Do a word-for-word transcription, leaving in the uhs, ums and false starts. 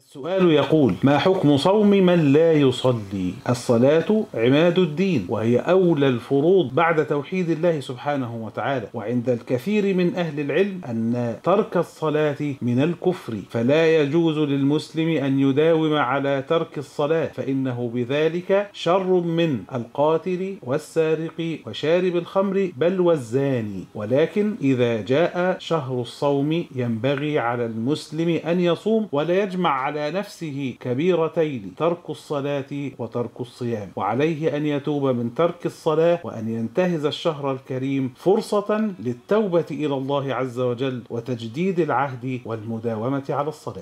السؤال يقول: ما حكم صوم من لا يصلي؟ الصلاة عماد الدين، وهي أولى الفروض بعد توحيد الله سبحانه وتعالى. وعند الكثير من أهل العلم أن ترك الصلاة من الكفر، فلا يجوز للمسلم أن يداوم على ترك الصلاة، فإنه بذلك شر من القاتل والسارق وشارب الخمر بل والزاني. ولكن إذا جاء شهر الصوم ينبغي على المسلم أن يصوم، ولا يجمع على نفسه كبيرتين: ترك الصلاة وترك الصيام. وعليه أن يتوب من ترك الصلاة، وأن ينتهز الشهر الكريم فرصة للتوبة إلى الله عز وجل وتجديد العهد والمداومة على الصلاة.